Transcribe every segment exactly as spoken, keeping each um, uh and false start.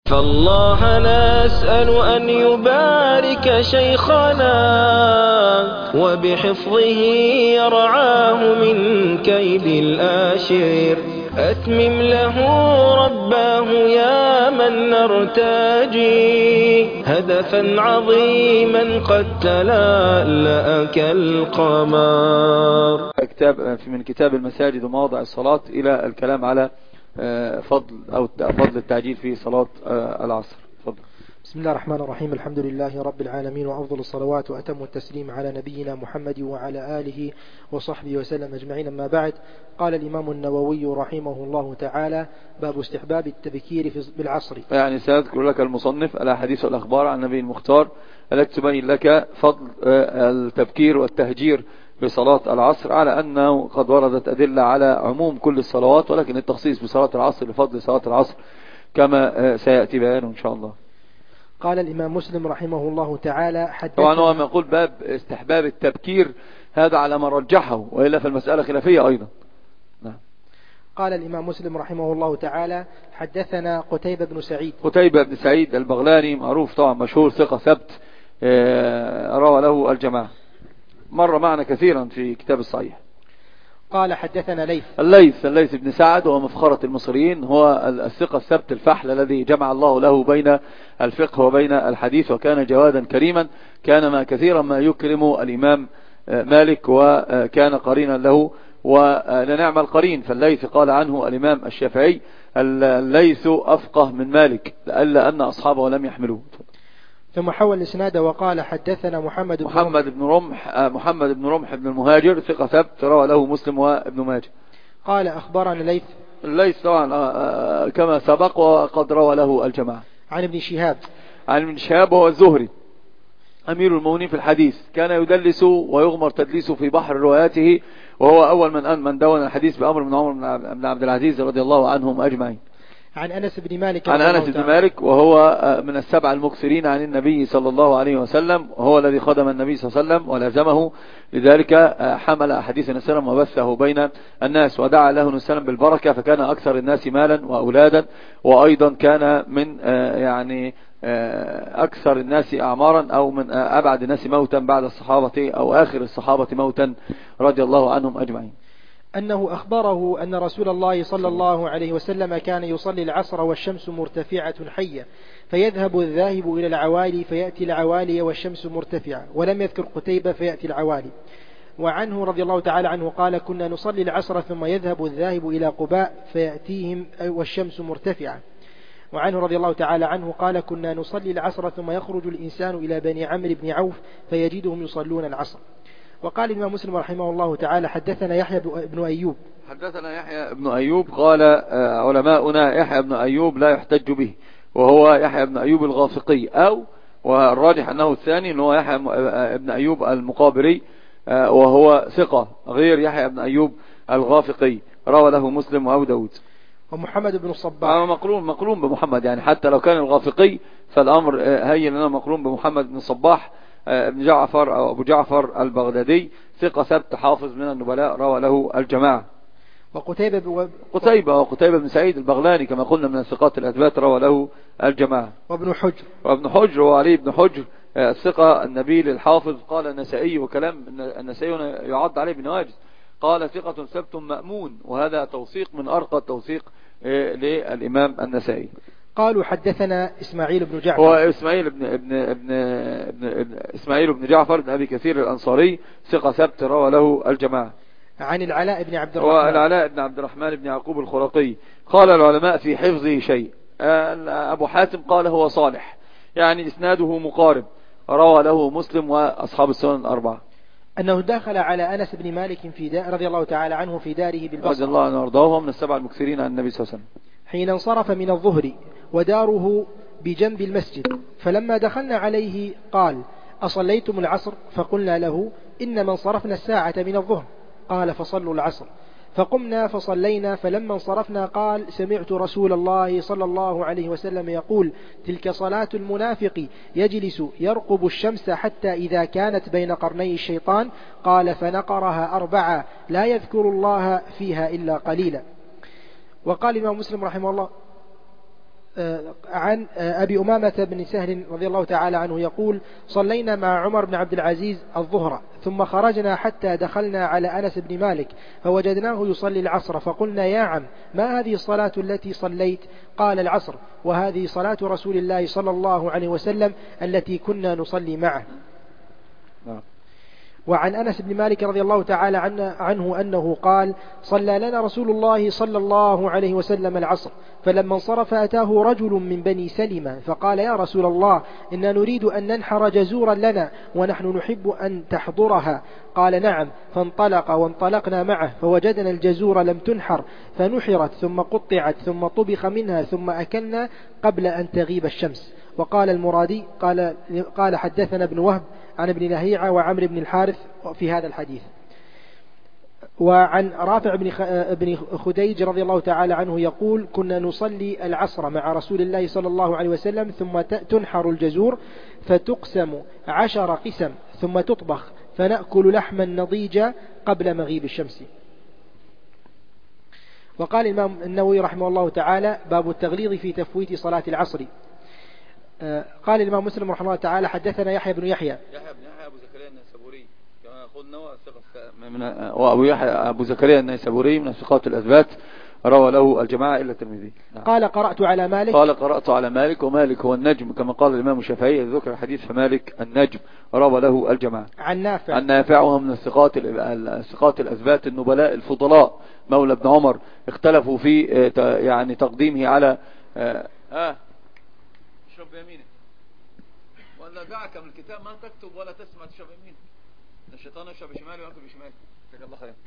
فالله نسأل أن يبارك شيخنا وبحفظه يرعاه من كيد الآشر. أتمم له رباه يا من نرتجي هدفا عظيما قد تلألأ كالقمر. كتاب من كتاب المساجد ومواضع الصلاة إلى الكلام على فضل أو فضل التعجيل في صلاة العصر. فضل. بسم الله الرحمن الرحيم. الحمد لله رب العالمين، وأفضل الصلوات وأتم التسليم على نبينا محمد وعلى آله وصحبه وسلم أجمعين. أما بعد، قال الإمام النووي رحمه الله تعالى: باب استحباب التبكير بالعصر. يعني سيذكر لك المصنف الأحاديث والأخبار عن النبي المختار التي تبين لك فضل التبكير والتهجير بصلاة العصر، على أنه قد وردت أدلة على عموم كل الصلوات، ولكن التخصيص بصلاة العصر لفضل صلاة العصر كما سيأتي بيانه إن شاء الله. قال الإمام مسلم رحمه الله تعالى: حدثنا. طبعا هو ما يقول باب استحباب التبكير هذا على ما رجحه، وإلا فالمسألة خلافية أيضا. نعم. قال الإمام مسلم رحمه الله تعالى: حدثنا قتيبة بن سعيد. قتيبة بن سعيد البغلاني معروف طبعا، مشهور، ثقة ثبت، روى له الجماعة، مر معنا كثيرا في كتاب الصحيح. قال حدثنا ليث. الليث الليث بن سعد وهو مفخرة المصريين، هو الثقة الثبت الفحل الذي جمع الله له بين الفقه وبين الحديث، وكان جوادا كريما، كان ما كثيرا ما يكرم الإمام مالك، وكان قرينا له ولنعم القرين. فالليث قال عنه الإمام الشافعي: الليث أفقه من مالك لألا أن أصحابه لم يحملوه. ثم حول الإسناد وقال: حدثنا محمد بن محمد بن رمح محمد بن رمح بن المهاجر، ثقة ثبت، روى له مسلم وابن ماجه. قال: أخبرنا ليث. الليث طبعا كما سبق وقد روى له الجماعة. عن ابن شهاب. عن ابن شهاب وهو الزهري أمير المؤمنين في الحديث، كان يدلس ويغمر تدليسه في بحر رواياته، وهو أول من من دون الحديث بأمر من عمر بن عبد العزيز رضي الله عنهم أجمعين. عن أنس بن مالك. عن أنس بن مالك وهو من السبع المكثرين عن النبي صلى الله عليه وسلم، وهو الذي خدم النبي صلى الله عليه وسلم ولازمه، لذلك حمل أحاديث النبي صلى الله عليه وسلم وبثه بين الناس، ودعا له النبي صلى الله عليه وسلم بالبركة، فكان أكثر الناس مالا وأولادا، وأيضا كان من يعني أكثر الناس أعمارا، أو من أبعد الناس موتا بعد الصحابة، أو آخر الصحابة موتا رضي الله عنهم أجمعين. أنه أخبره أن رسول الله صلى الله عليه وسلم كان يصلي العصر والشمس مرتفعة حية، فيذهب الذاهب إلى العوالي فيأتي العوالي والشمس مرتفعة، ولم يذكر قتيبة فيأتي العوالي. وعنه رضي الله تعالى عنه قال: كنا نصلي العصر ثم يذهب الذاهب إلى قباء فيأتيهم والشمس مرتفعة. وعنه رضي الله تعالى عنه قال: كنا نصلي العصر ثم يخرج الإنسان إلى بني عمرو بن عوف فيجدهم يصلون العصر. وقال الإمام مسلم رحمه الله تعالى: حدثنا يحيى بن أيوب. حدثنا يحيى بن أيوب قال علماؤنا: يحيى بن أيوب لا يحتج به، وهو يحيى بن أيوب الغافقي، أو والراجح أنه الثاني، أنه يحيى بن أيوب المقابري، وهو ثقة غير يحيى بن أيوب الغافقي، روى له مسلم وأبو داود. ومحمد بن الصباح مقرون مقرون بمحمد، يعني حتى لو كان الغافقي فالأمر هين لنا مقرون بمحمد بن الصباح ابن جعفر أو أبو جعفر البغدادي، ثقة ثبت حافظ من النبلاء، روى له الجماعة. وقتيبة ب... قتيبة وقتيبة بن سعيد البغلاني كما قلنا من الثقات الأثبات، روى له الجماعة. وابن حجر وابن حجر وعلي بن حجر الثقة النبيل الحافظ. قال النسائي، وكلام النسائي يعد عليه بنواجز، قال: ثقة ثبت مأمون، وهذا توثيق من أرقى التوثيق للإمام النسائي. قالوا: حدثنا إسماعيل بن جعفر. هو إسماعيل بن ابن ابن ابن, ابن إسماعيل بن جعفر بن أبي كثير الأنصاري، ثقة ثبت، روى له الجماعة. عن العلاء بن عبد الرحمن. والعلاء بن عبد الرحمن بن يعقوب الخرقي. قال العلماء في حفظه شيء. أبو حاتم قال هو صالح، يعني إسناده مقارب، روى له مسلم وأصحاب السنن الأربعة. أنه دخل على أنس بن مالك في دار رضي الله تعالى عنه في داره بالبصرة، رضي الله عنه وارضاه، من السبع المكثرين عن النبي صلى الله عليه وسلم، حين انصرف من الظهر، وداره بجنب المسجد، فلما دخلنا عليه قال: أصليتم العصر؟ فقلنا له: إنما انصرفنا الساعة من الظهر. قال: فصلوا العصر. فقمنا فصلينا، فلما انصرفنا قال: سمعت رسول الله صلى الله عليه وسلم يقول: تلك صلاة المنافق، يجلس يرقب الشمس حتى إذا كانت بين قرني الشيطان. قال: فنقرها أربعة لا يذكر الله فيها إلا قليلا. وقال الإمام مسلم رحمه الله عن أبي أمامة بن سهل رضي الله تعالى عنه يقول: صلينا مع عمر بن عبد العزيز الظهر ثم خرجنا حتى دخلنا على أنس بن مالك فوجدناه يصلي العصر، فقلنا: يا عم، ما هذه الصلاة التي صليت؟ قال: العصر، وهذه صلاة رسول الله صلى الله عليه وسلم التي كنا نصلي معه. وعن أنس بن مالك رضي الله تعالى عنه أنه قال: صلى لنا رسول الله صلى الله عليه وسلم العصر، فلما انصرف أتاه رجل من بني سلمة فقال: يا رسول الله، إنا نريد أن ننحر جزورا لنا ونحن نحب أن تحضرها. قال: نعم. فانطلق وانطلقنا معه فوجدنا الجزور لم تنحر فنحرت ثم قطعت ثم طبخ منها ثم أكلنا قبل أن تغيب الشمس. وقال المرادي قال, قال حدثنا ابن وهب عن ابن لهيعة وعمر بن الحارث في هذا الحديث. وعن رافع بن خديج رضي الله تعالى عنه يقول: كنا نصلي العصر مع رسول الله صلى الله عليه وسلم ثم تنحر الجزور فتقسم عشر قسم ثم تطبخ فنأكل لحما نضيجا قبل مغيب الشمس. وقال الإمام النووي رحمه الله تعالى: باب التغليظ في تفويت صلاة العصر. قال الإمام مسلم رحمه الله تعالى: حدثنا يحيى بن يحيى يحيى بن يحيى أبو زكريا النيسابوري كما قلنا من وأبو يحيى أبو زكريا النيسابوري من الثقات الأثبات، روى له الجماعة إلا الترمذي. قال: قرأت على مالك قال قرأت على مالك، ومالك هو النجم كما قال الإمام الشافعي، ذكر الحديث في مالك النجم، روى له الجماعة. عن نافع عن نافع وهو من الثقات الثقات الأثبات النبلاء الفضلاء مولى ابن عمر، اختلفوا في يعني تقديمه على ها اشرب بيمينك ولا دعك من الكتاب ما تكتب ولا تسمع تشرب يمينك، الشيطان يشرب بشماله ويأكل بشماله. جزاك الله خير.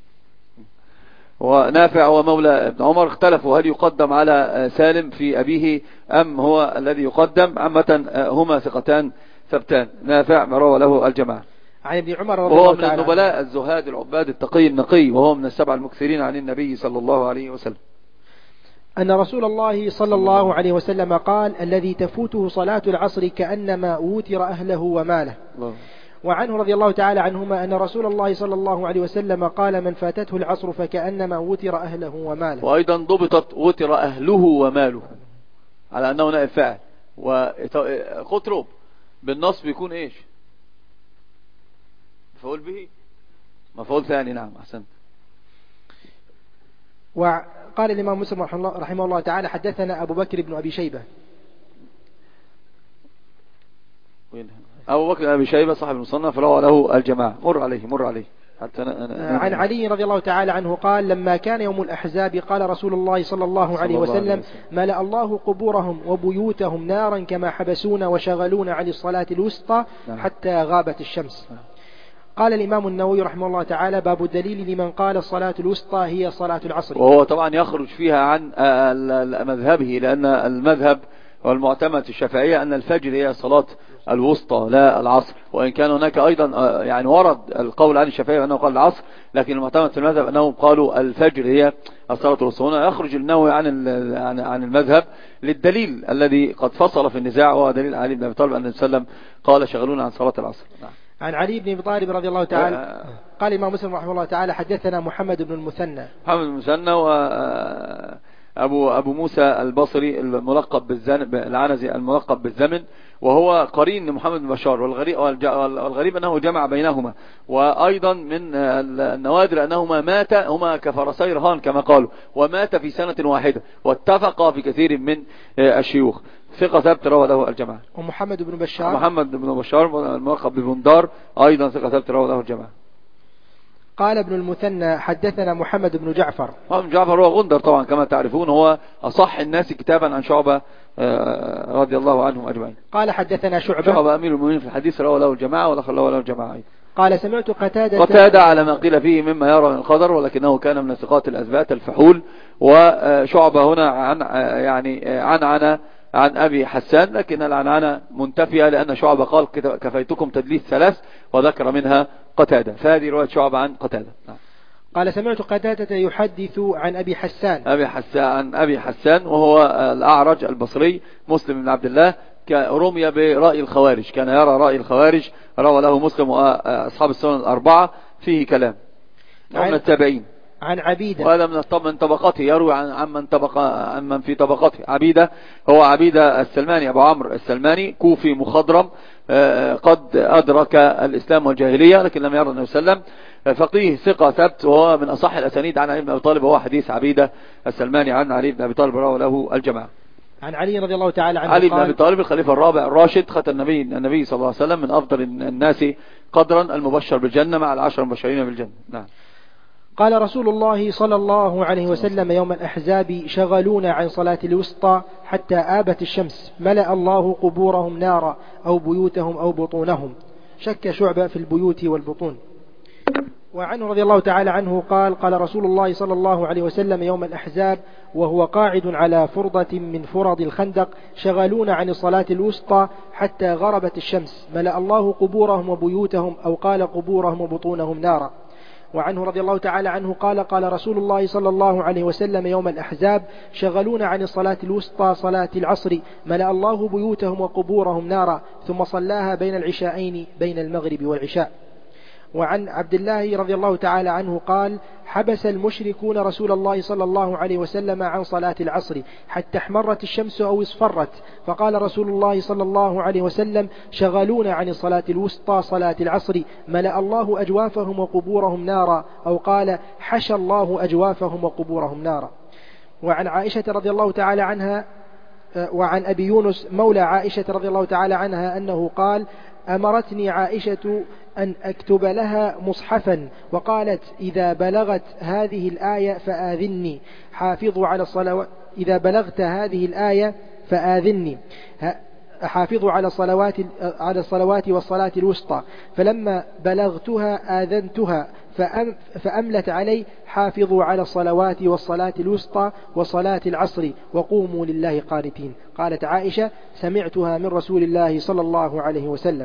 ونافع ومولى ابن عمر اختلفوا هل يقدم على سالم في أبيه أم هو الذي يقدم. عامة هما ثقتان ثبتان. نافع روى له الجماعة. عن ابن عمر رضي الله تعالى عنه، وهو من النبلاء الزهاد العباد التقي النقي، وهو من السبع المكثرين عن النبي صلى الله عليه وسلم أن رسول الله صلى الله عليه وسلم قال: الذي تفوته صلاة العصر كأنما أوتر أهله وماله. الله. وعنه رضي الله تعالى عنهما أن رسول الله صلى الله عليه وسلم قال: من فاتته العصر فكأنما وتر أهله وماله. وأيضا ضبطت وتر أهله وماله على أنه نائب فاعل، وقطرب بالنصب يكون إيش؟ مفعول به، مفعول ثاني. نعم أحسنت. وقال الإمام مسلم رحمه الله تعالى: حدثنا أبو بكر بن أبي شيبة. أبو بكر بن أبي شيبة صاحب المصنف، روى له الجماعة. مر عليه مر عليه حتى أنا عن علي رضي الله تعالى عنه قال: لما كان يوم الأحزاب قال رسول الله صلى الله عليه وسلم: ملأ الله قبورهم وبيوتهم نارا كما حبسونا وشغلونا عن الصلاة الوسطى حتى غابت الشمس. قال الإمام النووي رحمه الله تعالى: باب الدليل لمن قال الصلاة الوسطى هي صلاة العصر. وهو طبعا يخرج فيها عن مذهبه، لأن المذهب والمعتمد الشافعية أن الفجر هي صلاة الوسطى لا العصر، وإن كان هناك أيضا يعني ورد القول عن الشافعية أنه قال العصر، لكن المعتمد في المذهب أنهم قالوا الفجر هي الصلاة الوسطى. هنا يخرج النووي عن عن المذهب للدليل الذي قد فصل في النزاع، وهو دليل علي بن أبي طالب أن وسلم قال: شغلونا عن صلاة العصر. نعم. عن علي بن أبي طالب رضي الله تعالى قال الإمام مسلم رحمه الله تعالى: حدثنا محمد بن المثنى. محمد بن المثنى وأبو أبو موسى البصري الملقب بالزن العنزي الملقب بالزمن، وهو قرين محمد بن بشار، والغريب, والغريب أنه جمع بينهما. وأيضا من النوادر أنهما مات هما كفرسي رهان كما قالوا، ومات في سنة واحدة، واتفقا في كثير من الشيوخ. ثقة ثابت روى له الجماعة. ومحمد بن بشار محمد بن بشار الملقب ببندار أيضا ثقة ثابت روى له الجماعة. قال ابن المثنى: حدثنا محمد بن جعفر. محمد بن جعفر هو غندر طبعا كما تعرفون، هو أصح الناس كتابا عن شعبة رضي الله عنهم أجمعين. قال: حدثنا شعبة. شعبة أمير المؤمنين في الحديث، روى له الجماعة ولخل له الجماعة. قال: سمعت قتادة. قتادة على ما قيل فيه مما يرى من القدر، ولكنه كان من الثقات الأثبات الفحول. وشعبة هنا عن يعني عن عن عن أبي حسان، لكن العنعنة منتفية لأن شعبة قال: كفيتكم تدليس ثلاث، وذكر منها قتادة، فهذه رواية شعبة عن قتادة. قال: سمعت قتادة يحدث عن أبي حسان. أبي حسان عن أبي حسان وهو الأعرج البصري مسلم بن عبد الله، رمي برأي الخوارج، كان يرى رأي الخوارج، روى له مسلم وأصحاب السنن الأربعة، فيه كلام من التابعين. عن عبيدة، وهذا من من طبقته، يروي عن عن من طبق عن من في طبقته. عبيدة هو عبيدة السلماني، أبو عمرو السلماني، كوفي مخضرم، قد أدرك الإسلام والجاهلية لكن لم يرى النبي صلى الله عليه وسلم، فقيه ثقة ثبت، وهو من أصح الأسانيد عن علي بن أبي طالب، وهو حديث عبيدة السلماني عن علي بن أبي طالب رواه له الجماعة. عن علي رضي الله تعالى عنه علي بن قال: أبي طالب الخليفة الرابع الراشد، ختم النبي النبي صلى الله عليه وسلم، من أفضل الناس قدرا، المبشر بالجنة مع العشر المبشرين بالجنة. نعم. قال رسول الله صلى الله عليه وسلم يوم الأحزاب: شغلونا عن صلاة الوسطى حتى آبت الشمس، ملأ الله قبورهم نارا أو بيوتهم أو بطونهم. شك شعبة في البيوت والبطون. وعنه رضي الله تعالى عنه قال: قال رسول الله صلى الله عليه وسلم يوم الأحزاب وهو قاعد على فرضة من فرض الخندق: شغلونا عن الصلاة الوسطى حتى غربت الشمس، ملأ الله قبورهم وبيوتهم أو قال قبورهم وبطونهم نارا. وعنه رضي الله تعالى عنه قال: قال رسول الله صلى الله عليه وسلم يوم الأحزاب: شغلونا عن الصلاة الوسطى صلاة العصر، ملأ الله بيوتهم وقبورهم نارا، ثم صلاها بين العشاءين بين المغرب والعشاء. وعن عبد الله رضي الله تعالى عنه قال: حبس المشركون رسول الله صلى الله عليه وسلم عن صلاة العصر حتى احمرت الشمس أو اصفرت، فقال رسول الله صلى الله عليه وسلم: شغلونا عن الصلاة الوسطى صلاة العصر، ملأ الله أجوافهم وقبورهم نارا، أو قال: حشى الله أجوافهم وقبورهم نارا. وعن عائشة رضي الله تعالى عنها وعن أبي يونس مولى عائشة رضي الله تعالى عنها أنه قال: أمرتني عائشة أن أكتب لها مصحفا، وقالت: إذا بلغت هذه الآية فآذني، حافظوا على الصلوات، إذا بلغت هذه الآية فآذني، حافظوا على الصلوات على الصلوات والصلاة الوسطى. فلما بلغتها آذنتها فأم فأملت علي: حافظوا على الصلوات والصلاة الوسطى وصلاة العصر وقوموا لله قانتين. قالت عائشة: سمعتها من رسول الله صلى الله عليه وسلم.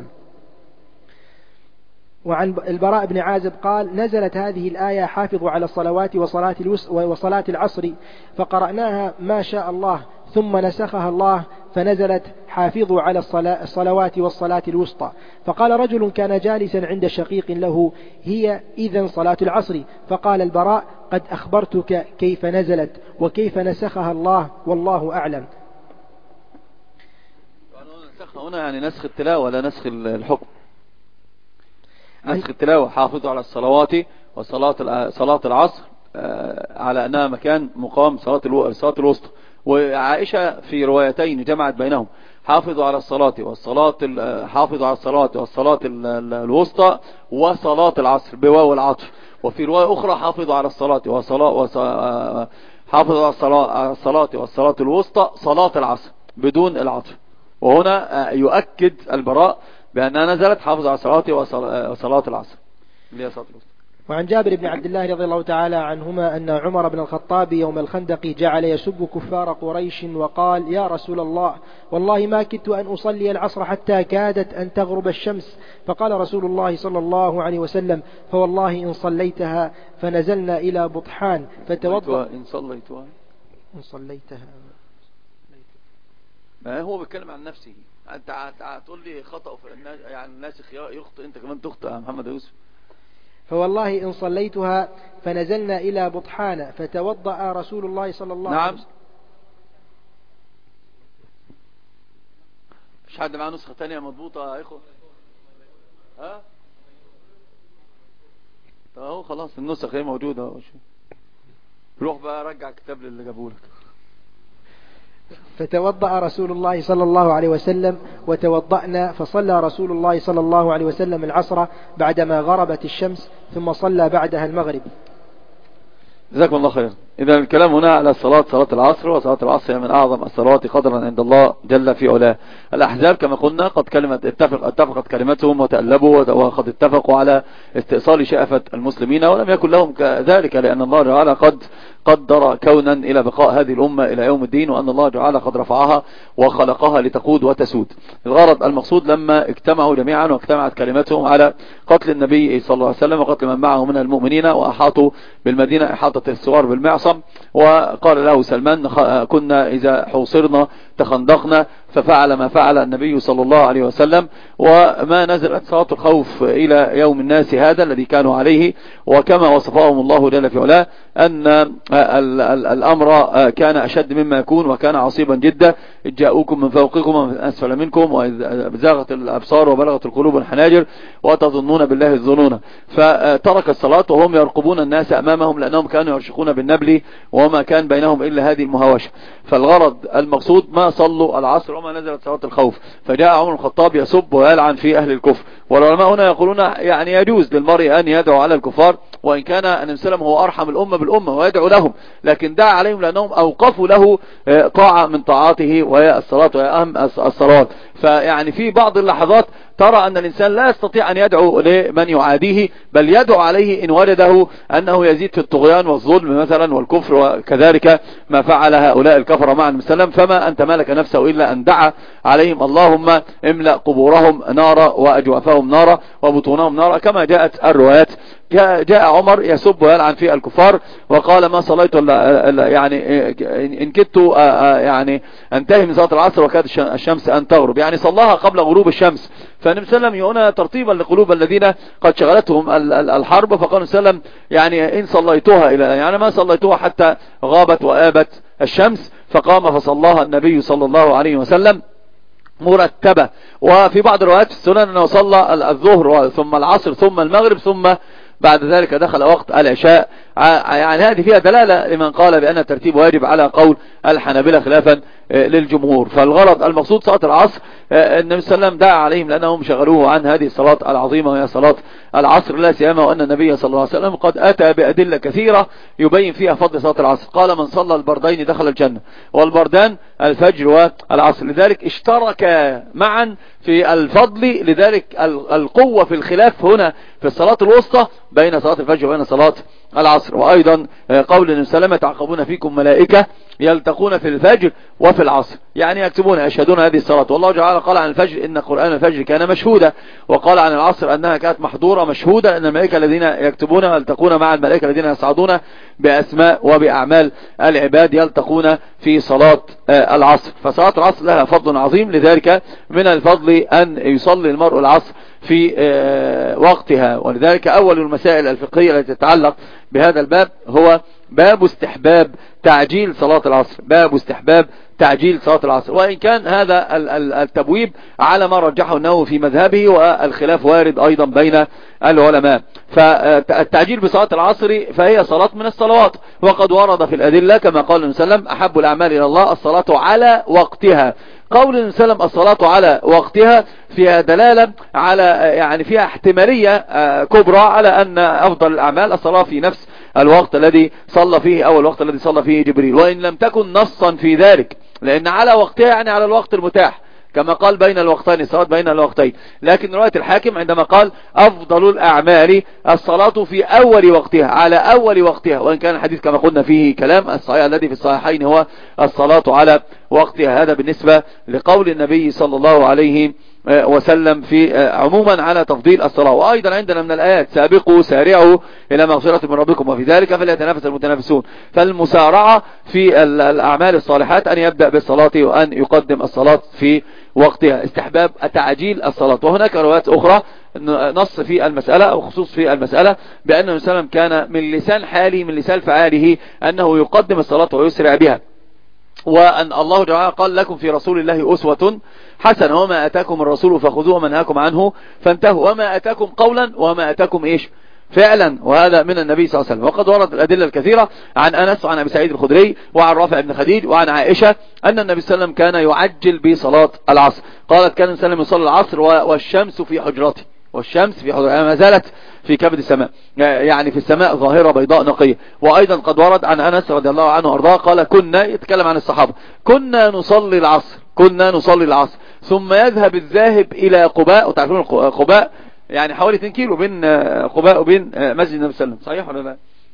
وعن البراء بن عازب قال: نزلت هذه الآية: حافظوا على الصلوات وصلاة وصلاة العصر، فقرأناها ما شاء الله، ثم نسخها الله فنزلت: حافظوا على الصلوات والصلاة الوسطى. فقال رجل كان جالسا عند شقيق له: هي إذن صلاة العصر؟ فقال البراء: قد أخبرتك كيف نزلت وكيف نسخها الله، والله أعلم. هنا يعني نسخ التلاوة ولا نسخ الحكم؟ نسخ التلاوة: حافظوا على الصلوات وصلاة صلاة العصر على أنها مكان مقام صلاة الصلاة الوسطى. وعائشة في روايتين جمعت بينهم: حافظوا على الصلاة والصلاة حافظوا على الصلاة والصلاة الوسطى وصلاة العصر بواو العطف. وفي رواية أخرى: حافظوا على الصلاة وصلاة حافظوا على الصلاة والصلاة الوسطى صلاة العصر بدون العطف. وهنا يؤكد البراء بأنها نزلت: حافظوا على الصلاة وصلاة العصر اللي هي صلاة الوسطى. وعن جابر بن عبد الله رضي الله تعالى عنهما أن عمر بن الخطاب يوم الخندق جعل يسب كفار قريش وقال: يا رسول الله، والله ما كدت أن أصلي العصر حتى كادت أن تغرب الشمس. فقال رسول الله صلى الله عليه وسلم: فوالله إن صليتها. فنزلنا إلى بطحان فتوضأ. إن صليتها إن صليتها ما هو بيتكلم عن نفسه. أنت هتقول لي خطأ في الناس، يعني الناس يخطئ، أنت كمان تخطئ يا محمد يوسف. فوالله إن صليتها. فنزلنا إلى بطحان فتوضأ رسول الله صلى الله نعم. عليه وسلم. مش حد معاه نسخة تانية مضبوطة يا إخوة؟ ها؟ اهو خلاص النسخ هي موجودة اهو. روح بقى رجع الكتاب اللي جابهولك. فتوضأ رسول الله صلى الله عليه وسلم وتوضأنا، فصلى رسول الله صلى الله عليه وسلم العصر بعدما غربت الشمس، ثم صلى بعدها المغرب. جزاكم الله خير. إذا الكلام هنا على الصلاة، صلاة العصر، وصلاة العصر هي من أعظم الصلوات قدرا عند الله جل في علاه. الأحزاب كما قلنا قد كلمة اتفق اتفقت كلمتهم وتألبوا، وقد اتفقوا على استئصال شأفة المسلمين، ولم يكن لهم كذلك، لأن الله تعالى قد قدر كونا إلى بقاء هذه الأمة إلى يوم الدين، وأن الله تعالى قد رفعها وخلقها لتقود وتسود. الغرض المقصود لما اجتمعوا جميعا واجتمعت كلمتهم على قتل النبي صلى الله عليه وسلم وقتل من معه من المؤمنين، وأحاطوا بالمدينة إحاطة الثوار بالمعصم. وقال له سلمان: كنا إذا حوصرنا تخندقنا، ففعل ما فعل النبي صلى الله عليه وسلم، وما نزلت صلاة الخوف إلى يوم الناس هذا الذي كانوا عليه. وكما وصفهم الله جل في علاه أن الأمر كان أشد مما يكون وكان عصيبا جدا، إذ جاءوكم من فوقكم ومن أسفل منكم وإذ زاغت الأبصار وبلغت القلوب الحناجر وتظنون بالله الظنون. فترك الصلاة وهم يرقبون الناس أمامهم لأنهم كانوا يرشقون بالنبل وما كان بينهم إلا هذه المهاوشة. فالغرض المقصود ما صلوا العصر وما نزلت صلاة الخوف. فجاء عمر الخطاب يسب ويلعن في أهل الكفر. والعلماء هنا يقولون يعني يجوز للمرء أن يدعو على الكفار، وإن كان النبي صلى الله عليه وسلم هو أرحم الأمة بالأمة ويدعو لهم، لكن دعا عليهم لأنهم أوقفوا له طاعة من طاعاته وهي الصلاة وهي أهم الصلاة. فيعني في بعض اللحظات ترى أن الإنسان لا يستطيع أن يدعو لمن يعاديه، بل يدعو عليه إن وجده أنه يزيد في الطغيان والظلم مثلا والكفر، وكذلك ما فعل هؤلاء الكفر مع النبي صلى الله عليه وسلم. فما أنت مالك نفسه إلا أن دعا عليهم اللهم املأ قبورهم نارا وأجوافهم نارا وبطونهم نارا، كما جاءت الروايات. جاء عمر يسب ويلعن في الكفار وقال ما صليت يعني إن كدت يعني انتهي من صلاة العصر وكاد الشمس أن تغرب، يعني صلاها قبل غروب الشمس. فالنبي صلى الله عليه وسلم هنا ترتيبا لقلوب الذين قد شغلتهم الحرب، فقال النبي صلى الله عليه وسلم يعني إن صليتوها إلى يعني ما صليتوها حتى غابت وآبت الشمس. فقام فصلاها النبي صلى الله عليه وسلم مرتبة. وفي بعض الروايات في السنن أنه صلى الظهر ثم العصر ثم المغرب ثم بعد ذلك دخل وقت العشاء. يعني هذه فيها دلالة لمن قال بأن الترتيب واجب على قول الحنابلة خلافا للجمهور. فالغرض المقصود صلاة العصر، النبي صلى الله عليه وسلم دعا عليهم لأنهم شغلوه عن هذه الصلاة العظيمة وهي صلاة العصر، لا سيما وأن النبي صلى الله عليه وسلم قد أتى بأدلة كثيرة يبين فيها فضل صلاة العصر. قال من صلى البردين دخل الجنة، والبردان الفجر والعصر، لذلك اشترك معا في الفضل. لذلك القوة في الخلاف هنا في الصلاة الوسطى بين صلاة الفجر وبين صلاة العصر. وأيضا قول النبي صلى الله عليه وسلم تعقبون فيكم ملائكة يلتقون في الفجر وفي العصر، يعني يكتبون يشهدون هذه الصلاة. والله تعالى قال عن الفجر إن قرآن الفجر كان مشهودا، وقال عن العصر أنها كانت محضورة مشهودة، أن الملائكة الذين يكتبون يلتقون مع الملائكة الذين يصعدون بأسماء وبأعمال العباد يلتقون في صلاة العصر. فصلاة العصر لها فضل عظيم، لذلك من الفضل أن يصلي المرء العصر في وقتها. ولذلك أول المسائل الفقهية التي تتعلق بهذا الباب هو باب استحباب تعجيل صلاة العصر. باب استحباب تعجيل صلاة العصر، وإن كان هذا التبويب على ما رجحه النووي في مذهبه، والخلاف وارد أيضا بين العلماء. فالتعجيل بصلاة العصر فهي صلاة من الصلوات، وقد ورد في الأدلة كما قال النبي صلى الله عليه وسلم أحب الأعمال إلى الله الصلاة على وقتها. قول النبي صلى الله عليه وسلم الصلاة على وقتها فيها دلالة على يعني فيها احتمالية كبرى على أن أفضل الأعمال الصلاة في نفس الوقت الذي صلى فيه أو الوقت الذي صلى فيه جبريل، وإن لم تكن نصا في ذلك، لأن على وقتها يعني على الوقت المتاح كما قال بين الوقتين الصلاة بين الوقتين. لكن رواية الحاكم عندما قال أفضل الأعمال الصلاة في أول وقتها على أول وقتها، وإن كان الحديث كما قلنا فيه كلام، الصحيح الذي في الصحيحين هو الصلاة على وقتها. هذا بالنسبة لقول النبي صلى الله عليه وسلم في عموما على تفضيل الصلاة. وأيضا عندنا من الآيات سابقوا سارعوا إلى مغفرة من ربكم وفي ذلك فليتنافس المتنافسون. فالمسارعة في الأعمال الصالحات أن يبدأ بالصلاة وأن يقدم الصلاة في وقتها. استحباب تعجيل الصلاة. وهناك روايات أخرى نص في المسألة أو خصوص في المسألة بأن النبي صلى الله عليه وسلم كان من لسان حاله من لسان فعاله أنه يقدم الصلاة ويسرع بها، وأن الله تعالى قال لكم في رسول الله أسوة حسنة وما أتاكم الرسول فخذوه وما نهاكم عنه فانتهوا وما أتاكم قولا وما أتاكم إيش فعلا. وهذا من النبي صلى الله عليه وسلم. وقد ورد الأدلة الكثيرة عن أنس وعن أبي سعيد الخدري وعن رافع بن خديج وعن عائشة أن النبي صلى الله عليه وسلم كان يعجل بصلاة العصر. قالت كان النبي صلى الله عليه وسلم يصلي العصر والشمس في حجرته، والشمس في حجرته ما زالت في كبد السماء، يعني في السماء ظاهرة بيضاء نقية. وأيضا قد ورد عن أنس رضي الله عنه وأرضاه قال كنا، يتكلم عن الصحابة، كنا نصلي العصر كنا نصلي العصر ثم يذهب الذاهب إلى قباء. وتعرفون قباء يعني حوالي اثنين كيلو بين قباء وبين مسجد النبي صلى الله عليه وسلم، صحيح ولا لا؟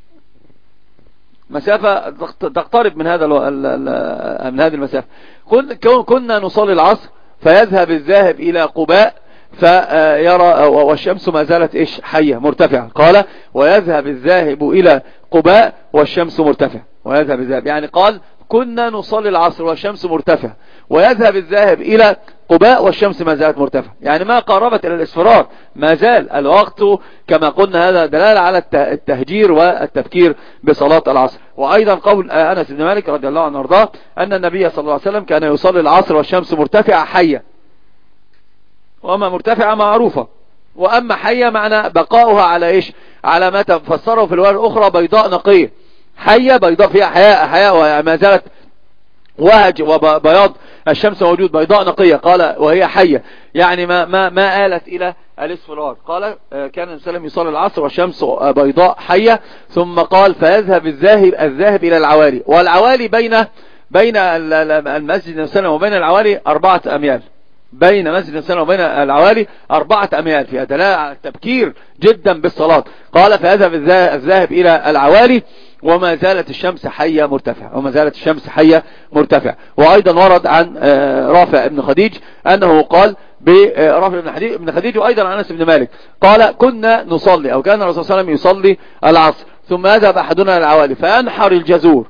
مسافة تقترب من هذا من هذه المسافة. كنا نصلي العصر فيذهب الذاهب إلى قباء فيرى والشمس ما زالت إيش حية مرتفعة. قال ويذهب الذاهب إلى قباء والشمس مرتفعة، ويذهب الذهب يعني قال كنا نصلي العصر والشمس مرتفعة، ويذهب الذاهب إلى قباء والشمس ما زالت مرتفعة، يعني ما قاربت إلى الإسفرار، ما زال الوقت كما قلنا. هذا دلالة على التهجير والتفكير بصلاة العصر. وأيضا قول أنس بن مالك رضي الله عنه وارضاه أن النبي صلى الله عليه وسلم كان يصلي العصر والشمس مرتفعة حية، وما مرتفعة معروفة، وأما حية معنى بقاؤها على إيش؟ على ما تفسره في الرواية الأخرى بيضاء نقية. حية بيضاء فيها حياء حياء وما زالت وهج وبياض الشمس موجود، بيضاء نقية. قال وهي حية، يعني ما ما ما آلت إلى الاصفرار. قال كان النبي صلى الله عليه وسلم يصلي العصر والشمس بيضاء حية، ثم قال فيذهب الذاهب الذاهب إلى العوالي، والعوالي بين بين المسجد النبوي وبين العوالي أربعة أميال، بين مسجد النبي وبين العوالي أربعة أميال، فيها دلالة على التبكير جدا بالصلاة. قال فيذهب الذاهب إلى العوالي وما زالت الشمس حية مرتفعة، وما زالت الشمس حية مرتفعة. وأيضا ورد عن رافع بن خديج أنه قال برافع بن خديج، وأيضا عن أنس بن مالك قال كنا نصلي، أو كان الرسول صلى الله عليه وسلم يصلي العصر، ثم يذهب أحدنا العوالي فينحر الجزور،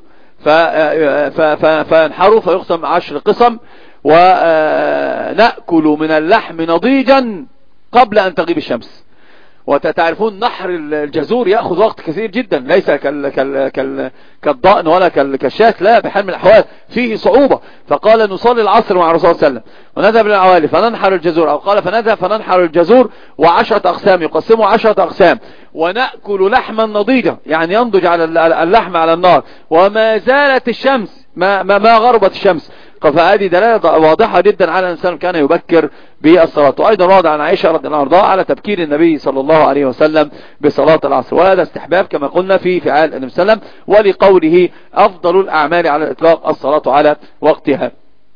فينحروا فيقسم عشر قسم، ونأكل من اللحم نضيجا قبل أن تغيب الشمس. وتعرفون نحر الجزور يأخذ وقت كثير جدا، ليس كال كال كال كالضأن ولا كالشاة، لا، بحال من الأحوال فيه صعوبة. فقال نصلي العصر مع الرسول صلى الله عليه وسلم ونذهب للعوالي فننحر الجزور، أو قال فنذهب فننحر الجزور وعشرة أقسام، يقسموا عشرة أقسام، ونأكل لحما نضيجا، يعني ينضج على اللحم على النار، وما زالت الشمس ما, ما, ما غربت الشمس. فهذه دلالة واضحة جدا على أن الإنسان كان يبكر بالصلاة. وأيضا ورد عن عائشة رضي الله عنها على تبكير النبي صلى الله عليه وسلم بصلاة العصر، وهذا استحباب كما قلنا في فعال النبي صلى الله عليه وسلم، ولقوله أفضل الأعمال على الإطلاق الصلاة على وقتها.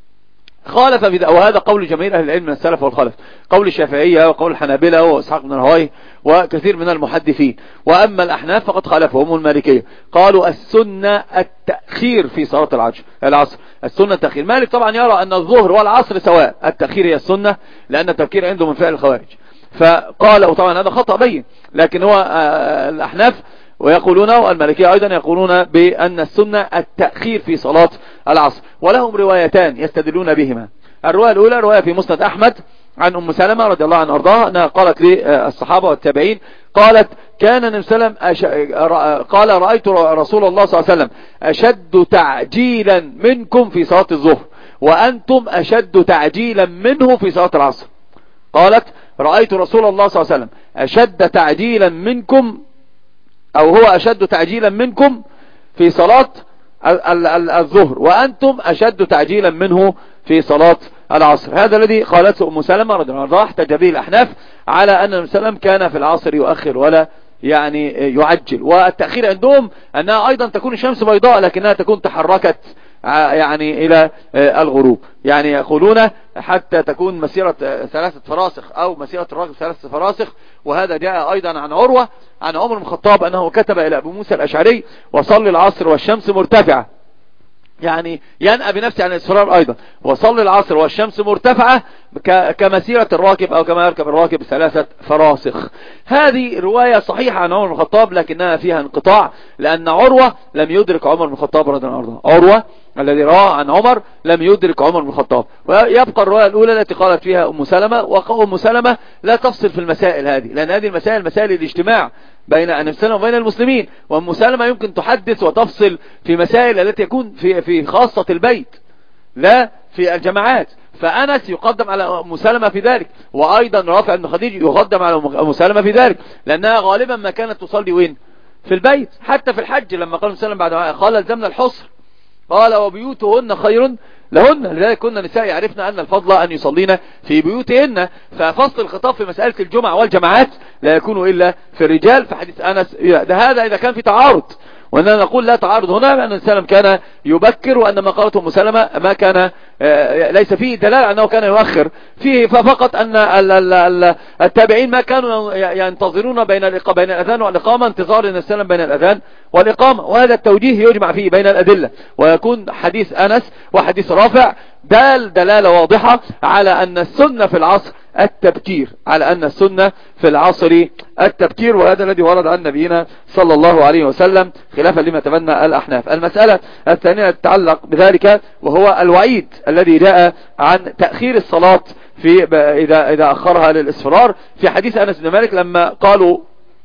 خالف في ذلك، وهذا قول جماهير أهل العلم من السلف والخلف، قول الشافعية وقول الحنابلة وإسحاق بن راهويه وكثير من المحدثين. وأما الأحناف فقد خالفهم المالكية، قالوا السنة التأخير في صلاة العصر، السنة التأخير. مالك طبعا يرى أن الظهر والعصر سواء، التأخير هي السنة، لأن التأخير عنده من فعل الخوارج. فقال، وطبعا هذا خطأ بين، لكن هو الأحناف ويقولون، والمالكية أيضا يقولون بأن السنة التأخير في صلاة العصر. ولهم روايتان يستدلون بهما. الرواية الأولى رواية في مسند أحمد عن أم سلمة رضي الله عنها أرضاها أنها قالت للصحابة والتابعين، قالت كان النبي صلى الله عليه وسلم قال رأيت رسول الله صلى الله عليه وسلم أشد تعجيلا منكم في صلاة الظهر، وأنتم أشد تعجيلا منه في صلاة العصر. قالت رأيت رسول الله صلى الله عليه وسلم أشد تعجيلا منكم، أو هو أشد تعجيلا منكم في صلاة الظهر، وأنتم أشد تعجيلا منه في صلاة العصر. هذا الذي قالته أم سلمة رضي الله عنها، احتج به الأحناف على أن النبي صلى الله عليه وسلم كان في العصر يؤخر ولا يعني يعجل. والتأخير عندهم أنها أيضا تكون الشمس بيضاء لكنها تكون تحركت يعني إلى الغروب، يعني يقولون حتى تكون مسيرة ثلاثة فراسخ أو مسيرة الراكب ثلاثة فراسخ. وهذا جاء أيضا عن عروة عن عمر بن الخطاب أنه كتب إلى أبو موسى الأشعري وصلي العصر والشمس مرتفعة، يعني ينأى بنفسه عن الإصرار أيضا، وصلي العصر والشمس مرتفعة كمسيرة الراكب أو كما يركب الراكب ثلاثة فراسخ. هذه رواية صحيحة عن عمر بن الخطاب لكنها فيها انقطاع، لأن عروة لم يدرك عمر بن الخطاب رضي الله عنه. عروة الذي رواه عن عمر لم يدرك عمر بن الخطاب. ويبقى الرواية الأولى التي قالت فيها أم سلمة، وأم سلمة لا تفصل في المسائل هذه، لأن هذه المسائل مسائل الاجتماع بين النبي صلى الله عليه وسلم وبين المسلمين، وأم سلمة يمكن تحدث وتفصل في مسائل التي يكون في في خاصة البيت لا في الجماعات. فأنس يقدم على أم سلمة في ذلك، وأيضا رافع بن خديج يقدم على أم سلمة في ذلك، لأنها غالبا ما كانت تصلي وين؟ في البيت. حتى في الحج لما قال النبي بعد ما قال الزمنا الحصر قال وبيوتهن خير لهن، لذلك كنا نساء يعرفن أن الفضل أن يصلين في بيوتهن. ففصل الخطاب في مسألة الجمعة والجماعات لا يكون إلا في الرجال. في حديث أنس ده هذا إذا كان في تعارض، وأننا نقول لا تعارض هنا، بأن النبي كان يبكر، وأن ما قالته أم سلمة ما كان ليس فيه دلالة أنه كان يؤخر فيه، ففقط أن التابعين ما كانوا ينتظرون بين بين الأذان والإقامة انتظار النبي صلى الله عليه وسلم بين الأذان والإقامة. وهذا التوجيه يجمع فيه بين الأدلة، ويكون حديث أنس وحديث رافع دال دلالة واضحة على أن السنة في العصر التبكير، على أن السنة في العصر التبكير، وهذا الذي ورد عن نبينا صلى الله عليه وسلم خلافا لما تبنى الأحناف. المسألة الثانية تتعلق بذلك، وهو الوعيد الذي جاء عن تأخير الصلاة في إذا إذا أخرها للإصفرار في حديث أنس بن مالك لما قالوا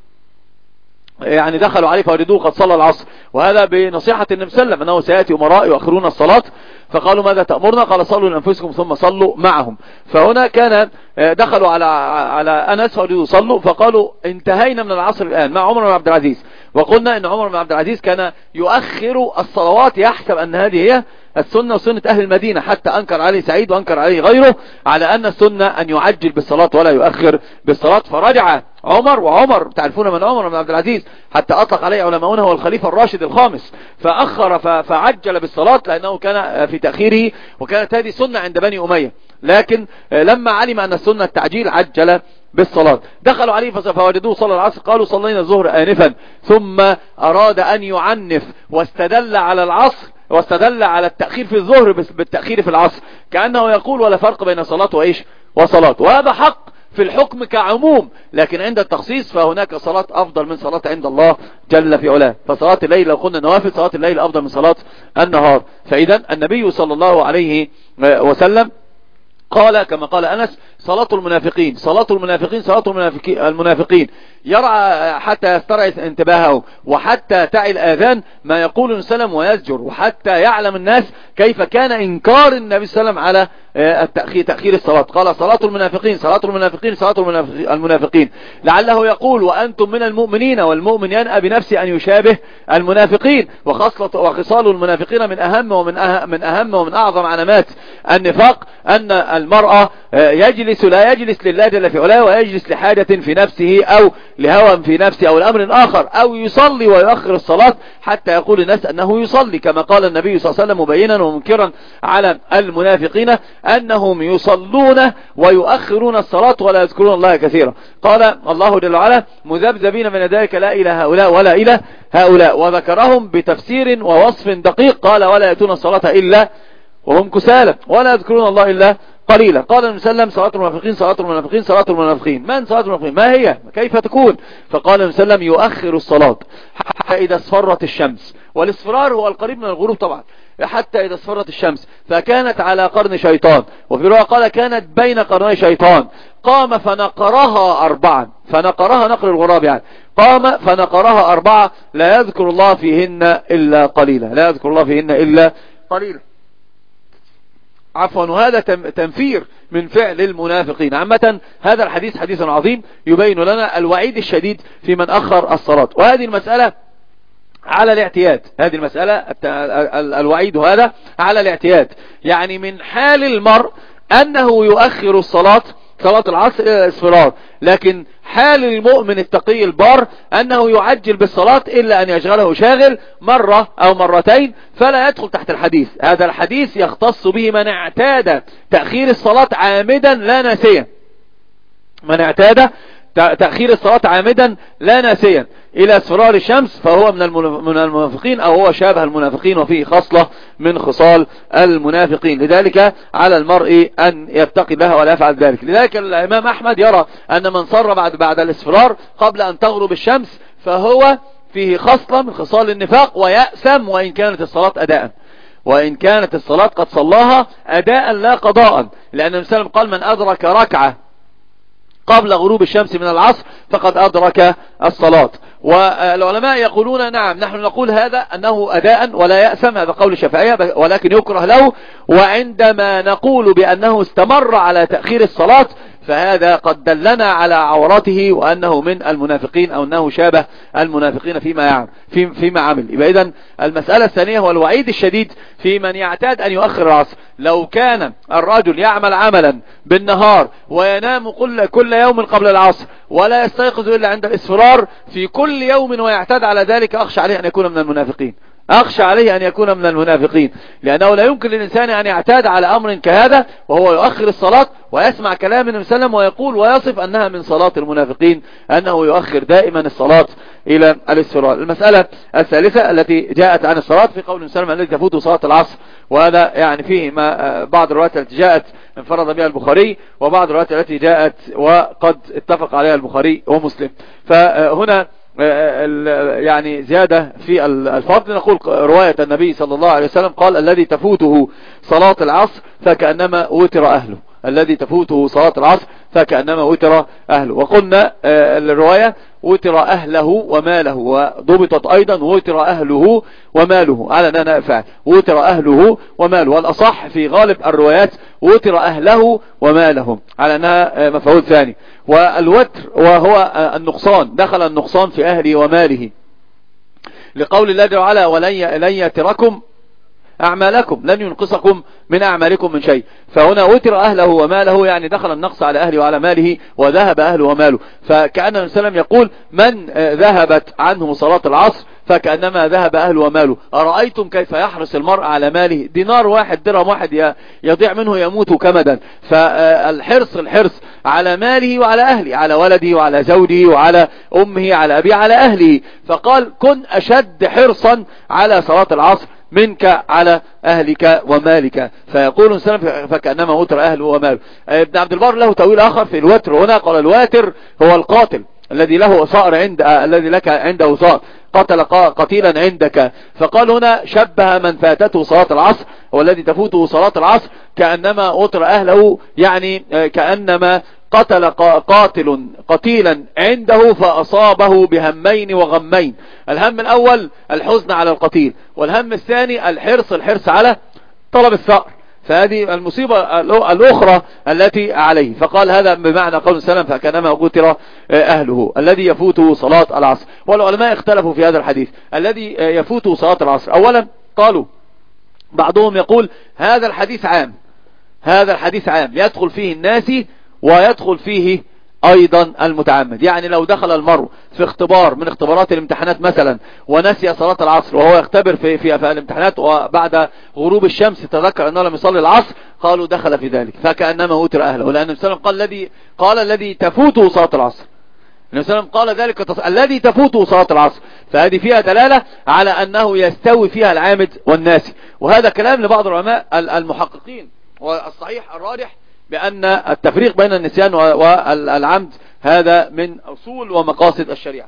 يعني دخلوا عليه فوجدوه قد صلى العصر، وهذا بنصيحة النبي صلى الله عليه وسلم أنه سيأتي أمراء يؤخرون الصلاة، فقالوا ماذا تأمرنا؟ قال صلوا لأنفسكم ثم صلوا معهم. فهنا كان دخلوا على على أنس فوجدوه صلوا، فقالوا انتهينا من العصر الآن مع عمر بن عبد العزيز، وقلنا إن عمر بن عبد العزيز كان يؤخر الصلوات يحسب أن هذه هي السنة وسنة أهل المدينة، حتى أنكر عليه سعيد وأنكر عليه غيره على أن السنة أن يعجل بالصلاة ولا يؤخر بالصلاة. فرجع عمر، وعمر تعرفون من عمر بن عبد العزيز حتى أطلق عليه علماؤنا هو الخليفة الراشد الخامس، فأخر فعجل بالصلاة لأنه كان في تأخيره، وكانت هذه سنة عند بني أمية، لكن لما علم أن السنة التعجيل عجل بالصلاة. دخلوا عليه فوجدوه صلى العصر، قالوا صلينا الظهر آنفا، ثم أراد أن يعنف واستدل على العصر واستدل على التأخير في الظهر بالتأخير في العصر، كأنه يقول ولا فرق بين صلاة وإيش وصلاة. وهذا حق في الحكم كعموم، لكن عند التخصيص فهناك صلاة أفضل من صلاة عند الله جل في علاه. فصلاة الليل لو قلنا نوافل، صلاة الليل أفضل من صلاة النهار. فإذا النبي صلى الله عليه وسلم قال كما قال أنس صلاة المنافقين صلاة المنافقين صلاة المنافقين يرعى حتى يسترعي انتباهه، وحتى تعي الآذان ما يقول النبي صلى الله عليه وسلم ويزجر، وحتى يعلم الناس كيف كان إنكار النبي صلى الله عليه وسلم على التأخير تأخير الصلاة. قال صلاة المنافقين صلاة المنافقين صلاة المنافقين، لعله يقول وأنتم من المؤمنين، والمؤمن ينأى بنفسه أن يشابه المنافقين، وخصال المنافقين من أهم ومن أهم من أهم ومن أعظم علامات النفاق أن المرأة يجلس لا يجلس لله جل في علاه، ويجلس لحاجة في نفسه أو لهوى في نفسه أو لأمر آخر، أو يصلي ويؤخر الصلاة حتى يقول الناس أنه يصلي، كما قال النبي صلى الله عليه وسلم مبينا ومنكرا على المنافقين أنهم يصلون ويؤخرون الصلاة ولا يذكرون الله كثيرا. قال الله جل وعلا مذبذبين من ذلك لا إلى هؤلاء ولا إلى هؤلاء، وذكرهم بتفسير ووصف دقيق، قال ولا يأتون الصلاة إلا وهم كسالى ولا يذكرون الله إلا قليلا. قال النبي صلى الله عليه وسلم صلاة المنافقين صلاة المنافقين صلاة المنافقين. من صلاة المنافقين؟ ما هي؟ كيف تكون؟ فقال النبي صلى الله عليه وسلم يؤخر الصلاة حتى إذا اصفرت الشمس، والاصفرار هو القريب من الغروب طبعا، حتى إذا اصفرت الشمس فكانت على قرن شيطان، وفي رواية قال كانت بين قرني شيطان، قام فنقرها أربعا، فنقرها نقر الغراب يعني، قام فنقرها أربعة لا يذكر الله فيهن إلا قليلا، لا يذكر الله فيهن إلا قليلا. عفوا، وهذا تنفير من فعل المنافقين. عامة هذا الحديث حديث عظيم يبين لنا الوعيد الشديد في من أخر الصلاة، وهذه المسألة على الاعتياد، هذه المسألة الوعيد هذا على الاعتياد، يعني من حال المرء أنه يؤخر الصلاة صلاة العصر إلى الإصفرار، لكن حال المؤمن التقي البار أنه يعجل بالصلاة إلا أن يشغله شاغل مرة أو مرتين فلا يدخل تحت الحديث. هذا الحديث يختص به من اعتاد تأخير الصلاة عامدا لا ناسيا، من اعتاد تأخير الصلاة عامدا لا ناسيا إلى اصفرار الشمس فهو من المنافقين، أو هو شابه المنافقين وفيه خصلة من خصال المنافقين. لذلك على المرء أن يتقي الله ولا يفعل ذلك. لذلك الإمام أحمد يرى أن من صر بعد بعد الاصفرار قبل أن تغرب الشمس فهو فيه خصلة من خصال النفاق ويأثم وإن كانت الصلاة أداء، وإن كانت الصلاة قد صلاها أداء لا قضاء، لأن النبي صلى الله عليه وسلم قال من أدرك ركعة قبل غروب الشمس من العصر فقد أدرك الصلاة. والعلماء يقولون نعم نحن نقول هذا أنه أداء ولا يأثم، هذا قول الشافعية، ولكن يكره له. وعندما نقول بأنه استمر على تأخير الصلاة فهذا قد دلنا على عورته وأنه من المنافقين أو أنه شابه المنافقين فيما يعمل في فيما عمل. يبقى إذن المسألة الثانية هو الوعيد الشديد في من يعتاد أن يؤخر العصر. لو كان الرجل يعمل عملا بالنهار وينام كل كل يوم قبل العصر ولا يستيقظ إلا عند الإصفرار في كل يوم ويعتاد على ذلك، أخشى عليه أن يكون من المنافقين، أخشى عليه أن يكون من المنافقين، لأنه لا يمكن للإنسان أن يعتاد على أمر كهذا وهو يؤخر الصلاة ويسمع كلام النبي صلى الله عليه وسلم ويقول ويصف أنها من صلاة المنافقين، أنه يؤخر دائما الصلاة إلى الاصفرار. المسألة الثالثة التي جاءت عن الصلاة في قول النبي صلى الله عليه وسلم الذي تفوت صلاة العصر، وهذا يعني فيه ما بعض الروايات التي جاءت انفرد بها البخاري وبعض الروايات التي جاءت وقد اتفق عليها البخاري ومسلم. فهنا يعني زيادة في الفضل، نقول رواية النبي صلى الله عليه وسلم قال الذي تفوته صلاة العصر فكأنما وتر أهله، الذي تفوته صلاة العصر فكأنما وتر أهله. وقلنا الرواية وتر أهله وماله، وضبطت أيضا وتر أهله وماله على أننا فعل وتر أهله وماله، والأصح في غالب الروايات وتر أهله وماله على أنها مفعول ثاني. والوتر وهو النقصان، دخل النقصان في أهله وماله لقول الله جل وعلا ولن يتركم أعمالكم، لن ينقصكم من أعمالكم من شيء. فهنا وتر أهله وماله يعني دخل النقص على أهله وعلى ماله وذهب أهله وماله. فكأن النبي صلى الله عليه وسلم يقول من ذهبت عنه صلاة العصر فكأنما ذهب أهله وماله. أرأيتم كيف يحرص المرء على ماله؟ دينار واحد درهم واحد يضيع منه يموت كمدا. فالحرص الحرص على ماله وعلى أهله، على ولده وعلى زوجه وعلى أمه على أبيه على أهله. فقال كن أشد حرصا على صلاة العصر منك على أهلك ومالك. فيقول السلام فكأنما وتر أهله وماله. ابن عبد البر له تأويل آخر في الوتر هنا، قال الواتر هو القاتل الذي له صائر عند الذي لك عنده صائر، قتل قتيلا عندك. فقال هنا شبه من فاتته صلاة العصر والذي تفوته صلاة العصر كأنما وتر أهله، يعني كأنما قتل قاتل قتيلا عنده فأصابه بهمين وغمين. الهم الأول الحزن على القتيل، والهم الثاني الحرص الحرص على طلب الثأر. فهذه المصيبة الأخرى التي عليه. فقال هذا بمعنى قول السلام فكانما وتر أهله الذي يفوته صلاة العصر. والعلماء اختلفوا في هذا الحديث الذي يفوته صلاة العصر. أولا قالوا بعضهم يقول هذا الحديث عام، هذا الحديث عام يدخل فيه الناسي ويدخل فيه ايضا المتعمد. يعني لو دخل المرء في اختبار من اختبارات الامتحانات مثلا ونسي صلاة العصر وهو يختبر في, في, في الامتحانات وبعد غروب الشمس تذكر انه لم يصلي العصر، قالوا دخل في ذلك فكأنما وتر اهله، لان النبي صلى الله عليه وسلم قال الذي قال الذي تفوته صلاة العصر. النبي صلى الله عليه وسلم قال ذلك تص... الذي تفوته صلاة العصر. فهذه فيها دلالة على انه يستوي فيها العامد والناسي. وهذا كلام لبعض العلماء المحققين، والصحيح الراجح بأن التفريق بين النسيان والعمد هذا من أصول ومقاصد الشريعة.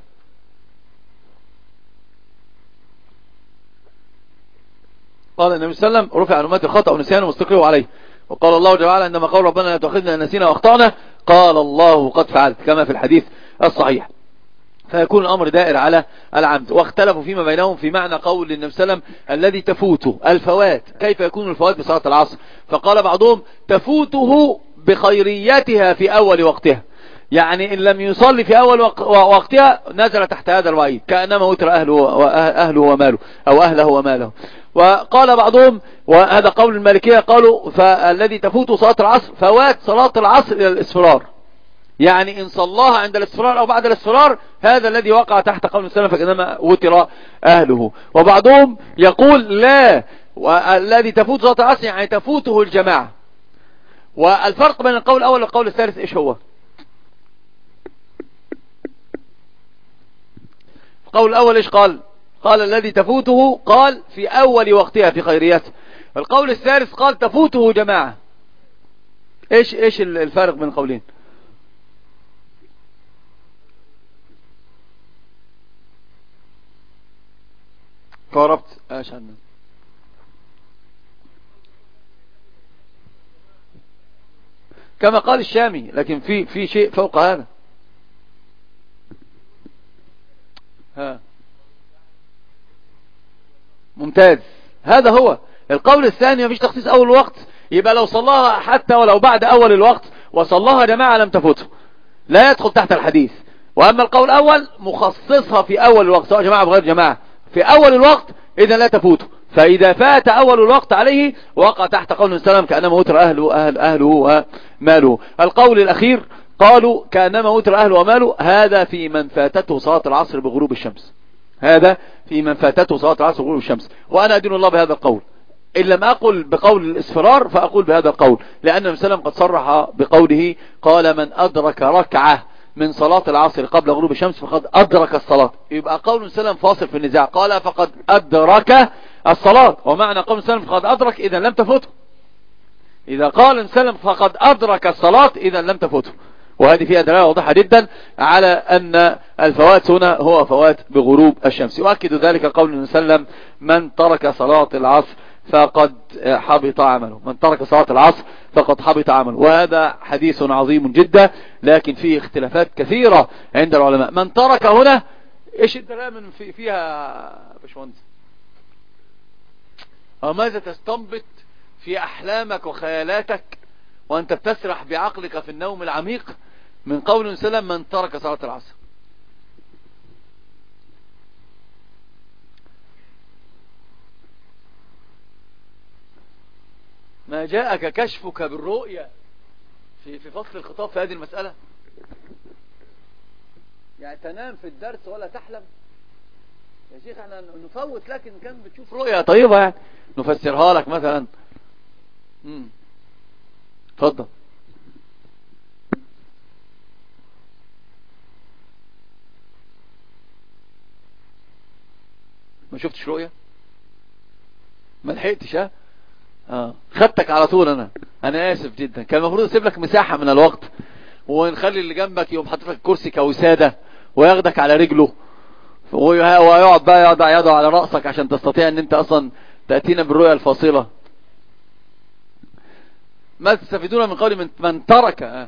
قال النبي صلى الله عليه وسلم رفع عن أمتي الخطأ والنسيان واستقروا عليه. وقال الله جل وعلا عندما قال ربنا لا تؤاخذنا إن نسينا وأخطأنا قال الله قد فعلت، كما في الحديث الصحيح. فيكون الأمر دائر على العمد. واختلفوا فيما بينهم في معنى قول النبي صلى الله عليه وسلم الذي تفوته الفوات، كيف يكون الفوات بصلاة العصر؟ فقال بعضهم تفوته بخيريتها في أول وقتها، يعني إن لم يصلي في أول وقتها نزل تحت هذا الوعيد كأنما وتر أهله وأهله وماله أو أهله وماله. وقال بعضهم وهذا قول المالكية قالوا فالذي تفوت صلاة العصر فوات صلاة العصر إلى الإصفرار، يعني إن صلاها عند الإصفرار أو بعد الإصفرار هذا الذي وقع تحت قول السلام فكأنما وتر أهله. وبعضهم يقول لا، والذي تفوت صلاة العصر يعني تفوته الجماعة. والفرق بين القول الأول والقول الثالث إيش هو؟ القول الأول إيش قال؟ قال الذي تفوته قال في أول وقتها في خيريته. القول الثالث قال تفوته جماعة. إيش إيش الفارق بين القولين؟ قاربت ايش عنه. كما قال الشامي، لكن في في شيء فوق هذا. ها ممتاز، هذا هو القول الثاني. مفيش تخصيص اول الوقت، يبقى لو صلاها حتى ولو بعد اول الوقت وصلاها جماعة لم تفوته، لا يدخل تحت الحديث. واما القول الاول مخصصها في اول الوقت سواء جماعة بغير جماعة في اول الوقت اذا لا تفوته. فاذا فات اول الوقت عليه وقع تحت قول السلام كأنما وتر اهله أهل اهله وماله. القول الاخير قالوا كأنما وتر اهله وماله، هذا في من فاتته صلاة العصر بغروب الشمس، هذا في من فاتته صلاة العصر وغروب الشمس. وأنا أدين الله بهذا القول، إن لم أقل بقول الإسفرار فأقول بهذا القول، لأن النبي صلى الله عليه وسلم قد صرح بقوله قال من أدرك ركعة من صلاة العصر قبل غروب الشمس فقد أدرك الصلاة. يبقى قول النبي صلى الله عليه وسلم فاصل في النزاع، قال فقد أدرك الصلاة، ومعنى قول النبي صلى الله عليه وسلم فقد أدرك إذا لم تفوته. إذا قال النبي صلى الله عليه وسلم فقد أدرك الصلاة إذا لم تفوته، وهذه فيها دلالة واضحة جدا على أن الفوات هنا هو فوات بغروب الشمس. يؤكد ذلك قول النبي صلى الله عليه وسلم من ترك صلاة العصر فقد حبط عمله، من ترك صلاة العصر فقد حبط عمله. وهذا حديث عظيم جدا لكن فيه اختلافات كثيرة عند العلماء. من ترك هنا ايش الدلالة من في فيها باشمهندس؟ وماذا تستنبط في أحلامك وخيالاتك وأنت بتسرح بعقلك في النوم العميق من قول النبي صلى الله عليه وسلم من ترك صلاة العصر؟ ما جاءك كشفك بالرؤية في في فصل الخطاب في هذه المسألة؟ يعني تنام في الدرس ولا تحلم؟ يا شيخ احنا نفوت لكن كان بتشوف رؤية طيبة يعني نفسرها لك مثلا. امم اتفضل. ما شفتش رؤية؟ ما لحقتش؟ ها اه خدتك على طول. انا انا اسف جدا، كان المفروض اسيب لك مساحة من الوقت ونخلي اللي جنبك يقوم حاطط لك كرسي كوسادة وياخدك على رجله ويقعد بقى يضع يده على رأسك عشان تستطيع ان انت اصلا تأتينا بالرؤية الفاصلة. ما تستفيدون من قول من, من ترك؟ آه.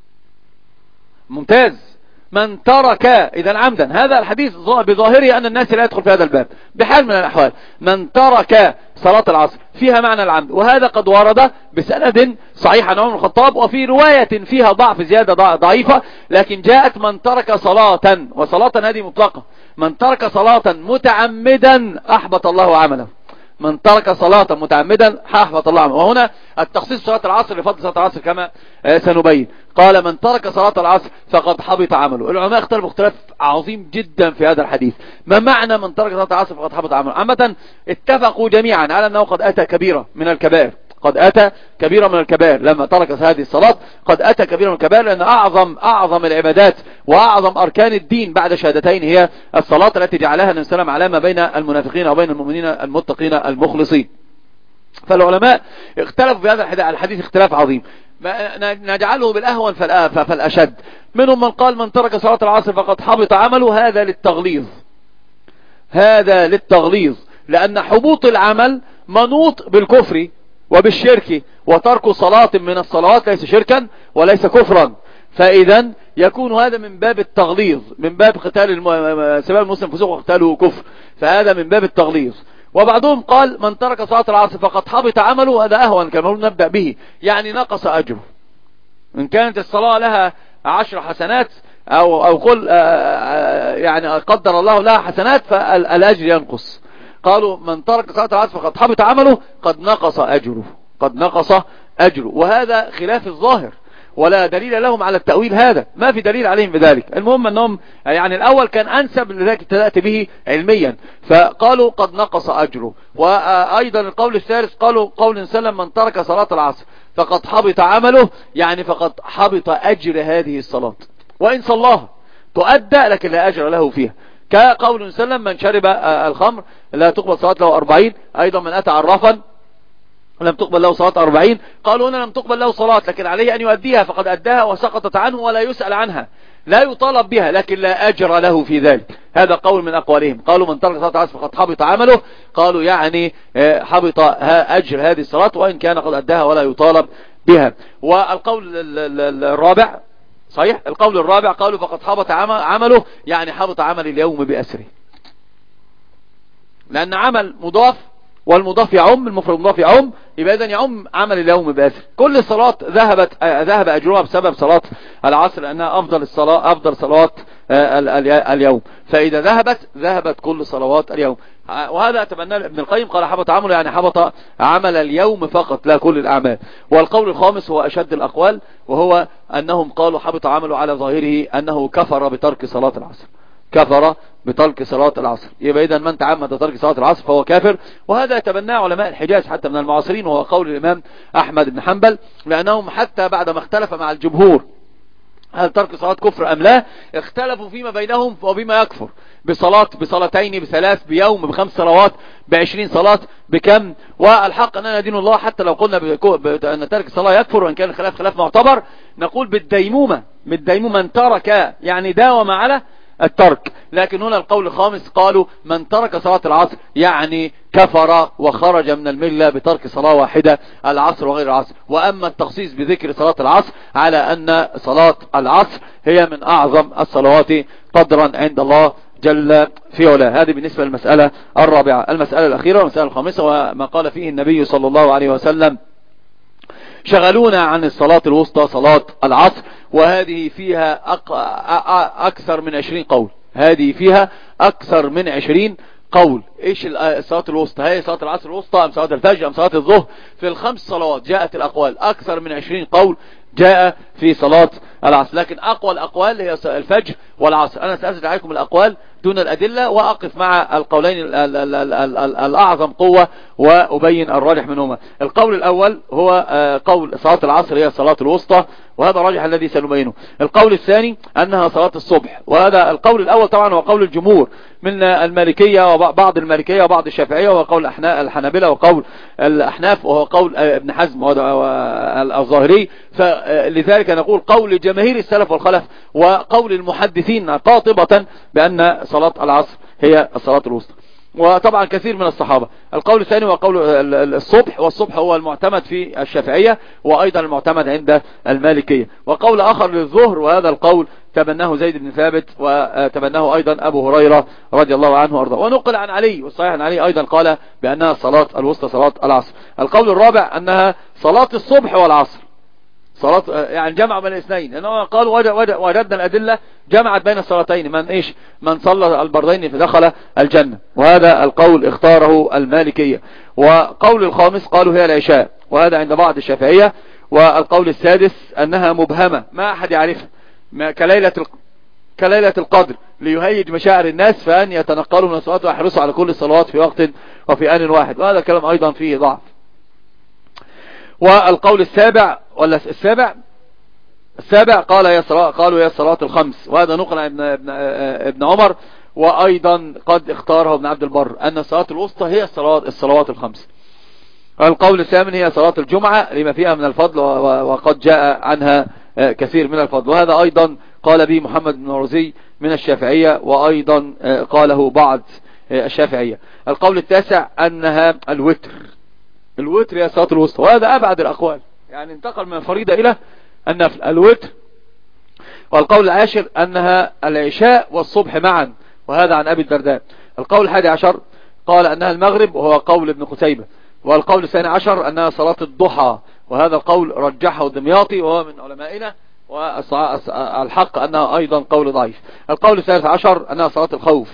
ممتاز. من ترك إذا عمدا، هذا الحديث بظاهره أن الناس لا يدخل في هذا الباب بحال من الأحوال. من ترك صلاة العصر فيها معنى العمد، وهذا قد ورد بسند صحيح عن عمر بن الخطاب، وفي رواية فيها ضعف زيادة ضعيفة لكن جاءت من ترك صلاة، وصلاة هذه مطلقة، من ترك صلاة متعمدا أحبط الله عمله، من ترك صلاة متعمدا أحبط الله عمله. وهنا التخصيص صلاة العصر لفضل صلاة العصر كما سنبين. قال من ترك صلاة العصر فقد حبط عمله. العلماء اختلفوا اختلاف عظيم جدا في هذا الحديث، ما معنى من ترك صلاة العصر فقد حبط عمله؟ عامة اتفقوا جميعا على أنه قد أتى كبيرة من الكبائر، قد أتى كبيرة من الكبائر لما ترك هذه الصلاة، قد أتى كبيرة من الكبائر، لأن أعظم أعظم العبادات وأعظم أركان الدين بعد شهادتين هي الصلاة التي جعلها النبي صلى الله عليه وسلم علامة بين المنافقين وبين المؤمنين المتقين المخلصين. فالعلماء اختلفوا في هذا الحديث اختلاف عظيم، نجعله بالأهون فالأشد. منهم من قال من ترك صلاة العصر فقد حبط عمله، هذا للتغليظ، هذا للتغليظ، لأن حبوط العمل منوط بالكفر وبالشرك، وترك صلاة من الصلوات ليس شركا وليس كفرا، فإذا يكون هذا من باب التغليظ، من باب قتال الم... سباب المسلم فسوق وقتاله كفر، فهذا من باب التغليظ. وبعضهم قال من ترك صلاة العصر فقد حبط عمله، هذا أهون كما نبدأ به، يعني نقص أجره. إن كانت الصلاة لها عشر حسنات أو أو قل يعني قدر الله لها حسنات فالأجر ينقص. قالوا من ترك صلاة العصر فقد حبط عمله، قد نقص أجره، قد نقص أجره، وهذا خلاف الظاهر ولا دليل لهم على التأويل، هذا ما في دليل عليهم بذلك. المهم أنهم يعني الأول كان أنسب لذلك ابتدأت به علميا، فقالوا قد نقص أجره. وأيضا القول الثالث قالوا قول سلم من ترك صلاة العصر فقد حبط عمله، يعني فقد حبط أجر هذه الصلاة، وإن صلاها تؤدى لكن لا أجر له فيها، كقول سلم من شرب الخمر لا تقبل صلاة له أربعين، أيضا من أتى عرافا لم تقبل له صلاة أربعين. قالوا هنا لم تقبل له صلاة لكن عليه أن يؤديها، فقد أداها وسقطت عنه ولا يسأل عنها، لا يطالب بها لكن لا أجر له في ذلك. هذا قول من أقوالهم. قالوا من ترك صلاة العصر فقد حبط عمله، قالوا يعني حبط أجر هذه الصلاة وإن كان قد أداها ولا يطالب بها. والقول الرابع صحيح، القول الرابع قالوا فقد حبط عمله، يعني حبط عمل اليوم بأسره، لأن عمل مضاف والمضاف يعم، المفرد مضاف يعم، يبقى إذن يعم عمل اليوم بأسر. كل الصلاة ذهبت ذهب أجرها بسبب صلاة العصر لأنها أفضل الصلاة أفضل صلوات اليوم، فإذا ذهبت ذهبت كل صلوات اليوم. وهذا أتبنى ابن القيم قال حبط عمله يعني حبط عمل اليوم فقط لا كل الأعمال. والقول الخامس هو أشد الأقوال، وهو أنهم قالوا حبط عمله على ظاهره أنه كفر بترك صلاة العصر، كفر بترك صلاة العصر. يبقى إذا من تعمد ترك صلاة العصر فهو كافر، وهذا يتبناه علماء الحجاز حتى من المعاصرين، وهو قول الإمام أحمد بن حنبل، لأنهم حتى بعد ما اختلف مع الجمهور هل ترك صلاة كفر أم لا، اختلفوا فيما بينهم وبما يكفر، بصلاة بصلاتين بثلاث بيوم بخمس صلوات بعشرين صلاة بكم. والحق أننا دين الله حتى لو قلنا أن ترك الصلاة يكفر، وإن كان الخلاف خلاف معتبر، نقول بالديمومة بالديمومة من ترك يعني داوم على الترك. لكن هنا القول الخامس قالوا من ترك صلاة العصر يعني كفر وخرج من الملة بترك صلاة واحدة، العصر وغير العصر. وأما التخصيص بذكر صلاة العصر على أن صلاة العصر هي من أعظم الصلوات قدرا عند الله جل في علاه. هذه بالنسبة للمسألة الرابعة. المسألة الأخيرة والمسألة الخامسة وما قال فيه النبي صلى الله عليه وسلم شغلونا عن الصلاة الوسطى صلاة العصر، وهذه فيها أكثر من عشرين قول. هذه فيها أكثر من عشرين قول. إيش الصلاة الوسطى؟ هي صلاة العصر الوسطى أم صلاة الفجر أم صلاة الظهر؟ في الخمس صلوات جاءت الأقوال، أكثر من عشرين قول جاء في صلاة العصر، لكن أقوى الأقوال هي الفجر والعصر. أنا سأسرد عليكم الأقوال دون الأدلة، وأقف مع القولين الأعظم قوة وأبين الراجح منهما. القول الأول هو قول صلاة العصر هي الصلاة الوسطى، وهذا الراجح الذي سنبينه. القول الثاني أنها صلاة الصبح، وهذا القول الأول طبعا هو قول الجمهور من المالكية وبعض المالكية وبعض الشافعية، وقول الحنابلة وقول الأحناف، وهو قول ابن حزم الظاهري. فلذلك نقول قول جماهير السلف والخلف وقول المحدثين قاطبة بأن صلاة العصر هي الصلاة الوسطى، وطبعا كثير من الصحابة. القول الثاني هو قول الصبح، والصبح هو المعتمد في الشافعية وأيضا المعتمد عند المالكية. وقول آخر للظهر، وهذا القول تبناه زيد بن ثابت وتبناه أيضا أبو هريرة رضي الله عنه وأرضاه، ونقل عن علي والصحيح عن علي أيضا قال بأنها صلاة الوسطى صلاة العصر. القول الرابع أنها صلاة الصبح والعصر، صلاة يعني جمع بين الاثنين، لأنه قالوا وجدنا الأدلة جمعت بين الصلاتين، من إيش من صلى البردين فدخل الجنة، وهذا القول اختاره المالكية. وقول الخامس قالوا هي العشاء، وهذا عند بعض الشافعية. والقول السادس أنها مبهمة ما أحد يعرفها كليلة كليلة القدر ليهيج مشاعر الناس، فأن يتنقلوا من الصلوات ويحرصوا على كل الصلوات في وقت وفي آن واحد، وهذا كلام أيضا فيه ضعف. والقول السابع ولا السابع السابع قال يا صلاة قالوا يا صلاة الخمس، وهذا نقل عن ابن, ابن, ابن عمر، وأيضا قد اختاره ابن عبد البر أن الصلاة الوسطى هي الصلاة الصلوات الخمس. القول الثامن هي صلاة الجمعة لما فيها من الفضل، وقد جاء عنها كثير من الفضل، وهذا أيضا قال به محمد بن رزي من الشافعية، وأيضا قاله بعض الشافعية. القول التاسع أنها الوتر، الوتر هي صلاة الوسطى، وهذا أبعد الأقوال، يعني انتقل من الفريضة إلى النفل الوتر. والقول العاشر أنها العشاء والصبح معا، وهذا عن أبي الدرداء. القول الحادي عشر قال أنها المغرب، وهو قول ابن قتيبة. والقول الثاني عشر أنها صلاة الضحى، وهذا القول رجحه الدمياطي وهو من علمائنا، والحق أنها أيضا قول ضعيف. القول الثالث عشر أنها صلاة الخوف.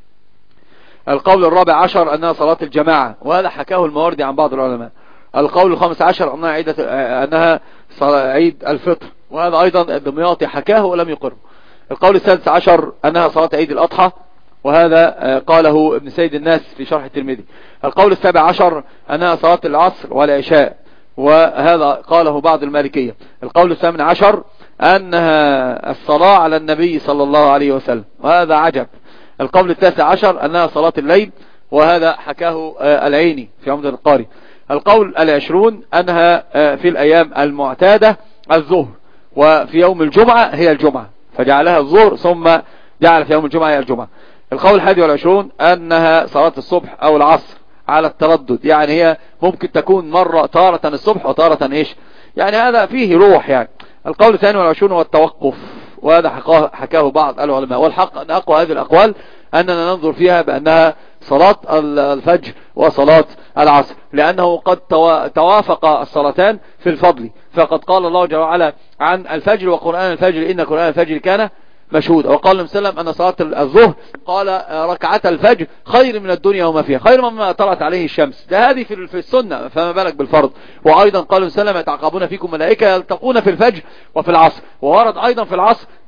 القول الرابع عشر أنها صلاة الجماعة، وهذا حكاه المواردي عن بعض العلماء. القول الخامس عشر أنها عيد أنها عيد الفطر، وهذا أيضا الدمياطي حكاه ولم يقره. القول السادس عشر أنها صلاة عيد الأضحى، وهذا قاله ابن سيد الناس في شرح الترمذي. القول السابع عشر أنها صلاة العصر والعشاء، وهذا قاله بعض المالكية. القول الثامن عشر أنها الصلاة على النبي صلى الله عليه وسلم، وهذا عجب. القول التاسع عشر أنها صلاة الليل، وهذا حكاه العيني في عمدة القاري. القول العشرون أنها في الأيام المعتادة الظهر، وفي يوم الجمعة هي الجمعة، فجعلها الظهر ثم جعل في يوم الجمعة هي الجمعة. القول الحادي والعشرون أنها صلاة الصبح أو العصر على التردد، يعني هي ممكن تكون مرة تارة الصبح وتارة إيش، يعني هذا فيه روح يعني. القول الثاني والعشرون هو التوقف، وهذا حكاه, حكاه بعض العلماء. والحق أن أقوى هذه الأقوال أننا ننظر فيها بأنها صلاة الفجر وصلاة العصر، لأنه قد توافق الصلاتان في الفضل، فقد قال الله جل وعلا عن الفجر وقرآن الفجر إن قرآن الفجر كان مشهود. وقال النبي صلى الله عليه وسلم أن صلاة الظهر قال ركعة الفجر خير من الدنيا وما فيها، خير مما طلعت عليه الشمس، ده هذه في السنة، فما بالك بالفرض. وأيضا قال النبي صلى الله عليه وسلم يتعاقبون فيكم ملائكة يلتقون في الفجر وفي العصر، وورد أيضا في العصر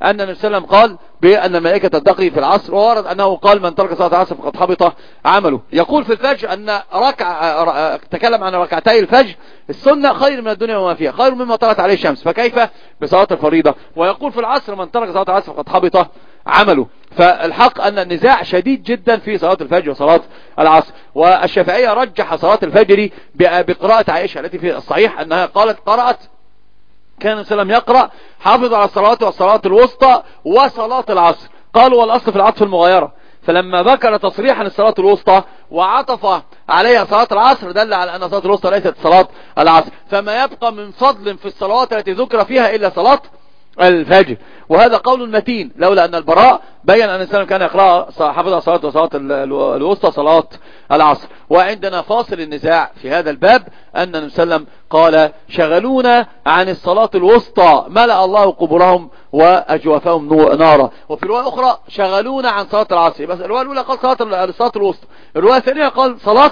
أن النبي صلى الله عليه وسلم قال بأن الملائكة تلتقي في العصر، وورد أنه قال من ترك صلاة العصر فقد حبط عمله. يقول في الفجر أن ركع تكلم عن ركعتي الفجر السنة خير من الدنيا وما فيها، خير مما طلعت عليه الشمس، فكيف بصلاة الفريضة؟ ويقول في العصر من ترك صلاة العصر فقد حبط عمله. فالحق أن النزاع شديد جدا في صلاة الفجر وصلاة العصر. والشافعية رجح صلاة الفجر بقراءة عائشة التي في الصحيح أنها قالت قرأت كان النبي صلى الله عليه وسلم يقرأ حافظ على الصلاة والصلاة الوسطى وصلاة العصر. قالوا والأصل في العطف المغايرة، فلما ذكر تصريحا الصلاة الوسطى وعطف عليها صلاة العصر دل على أن صلاة الوسطى ليست صلاة العصر، فما يبقى من فضل في الصلوات التي ذكر فيها إلا صلاة الفجر. وهذا قول متين، لولا أن البراء بين أن الإنسان كان يقرأ حافظ على الصلاة وصلاة الوسطى صلاة العصر. وعندنا فاصل النزاع في هذا الباب أن النبي صلى الله عليه وسلم قال شغلونا عن الصلاة الوسطى ملأ الله قبورهم وأجوافهم نارا، وفي رواية أخرى شغلونا عن صلاة العصر. بس الرواية الأولى قال صلاة الصلاة الوسطى، الرواية الثانية قال صلاة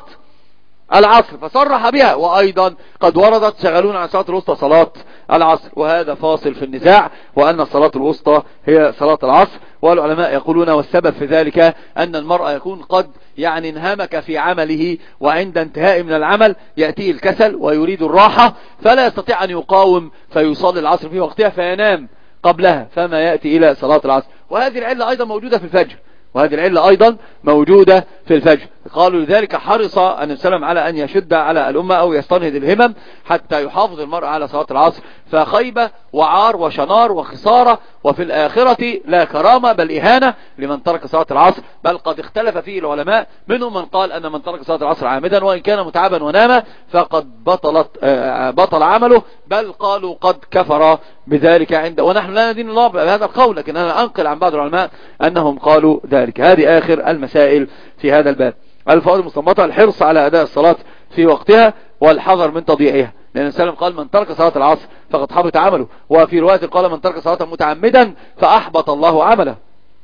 العصر فصرح بها، وأيضا قد وردت شغلونا عن صلاة الوسطى صلاة العصر. وهذا فاصل في النزاع، وأن الصلاة الوسطى هي صلاة العصر. والعلماء يقولون والسبب في ذلك أن المرء يكون قد يعني انهمك في عمله، وعند انتهاء من العمل يأتيه الكسل ويريد الراحة، فلا يستطيع أن يقاوم فيصلي العصر في وقتها فينام قبلها، فما يأتي إلى صلاة العصر. وهذه العلة أيضا موجودة في الفجر، وهذه العلة أيضا موجودة في الفجر. قالوا لذلك حرص النبي صلى الله عليه وسلم على أن يشد على الأمة أو يستنهض الهمم حتى يحافظ المرء على صلاة العصر، فخيبة وعار وشنار وخسارة، وفي الآخرة لا كرامة بل إهانة لمن ترك صلاة العصر. بل قد اختلف فيه العلماء، منهم من قال أن من ترك صلاة العصر عامدا وإن كان متعبا ونام فقد بطلت بطل عمله، بل قالوا قد كفر بذلك عند، ونحن لا ندين الله بهذا القول، لكن أنا أنقل عن بعض العلماء أنهم قالوا ذلك. هذه آخر المسائل في هذا الباب. الفوائد المستنبطة: الحرص على أداء الصلاة في وقتها والحذر من تضييعها، لأن السلام قال من ترك صلاة العصر فقد حبط عمله، وفي رواية قال من ترك صلاة متعمدا فأحبط الله عمله.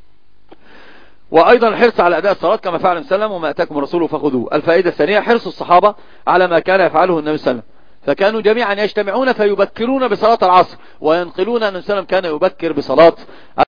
وأيضا الحرص على أداء الصلاة كما فعل النبي صلى الله عليه وسلم وما أتاكم رسوله فخذوه. الفائدة الثانية: حرص الصحابة على ما كان يفعله النبي صلى الله عليه وسلم، فكانوا جميعا يجتمعون فيبكرون بصلاة العصر، وينقلون أن النبي صلى الله عليه وسلم كان يبكر بصلاة